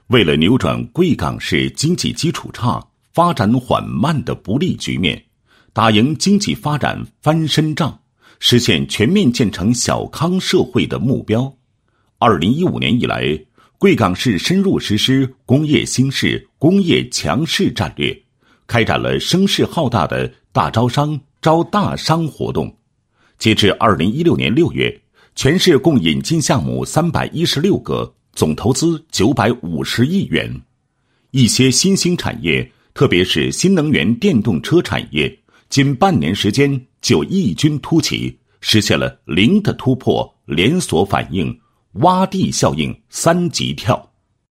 为了扭转贵港市经济基础差、发展缓慢的不利局面，打赢经济发展翻身仗，实现全面建成小康社会的目标，2015年以来，贵港市深入实施工业兴市、工业强市战略，开展了声势浩大的大招商、招大商活动。截至2016年6月，全市共引进项目316个，总投资950亿元。一些新兴产业，特别是新能源电动车产业，仅半年时间就异军突起，实现了零的突破、连锁反应、洼地效应3级跳。